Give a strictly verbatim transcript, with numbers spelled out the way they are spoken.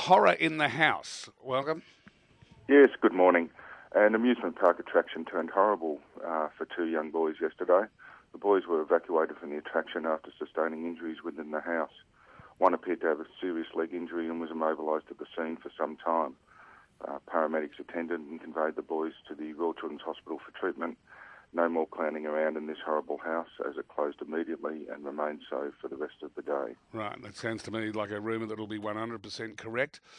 horror in the house. Welcome. Yes, good morning. An amusement park attraction turned horrible uh, for two young boys yesterday. The boys were evacuated from the attraction after sustaining injuries within the house. One appeared to have a serious leg injury and was immobilised at the scene for some time. Uh, paramedics attended and conveyed the boys to the Royal Children's Hospital for treatment. No more clowning around in this horrible house, as it closed immediately and remained so for the rest of the day. Right, that sounds to me like a rumour that will be one hundred percent correct.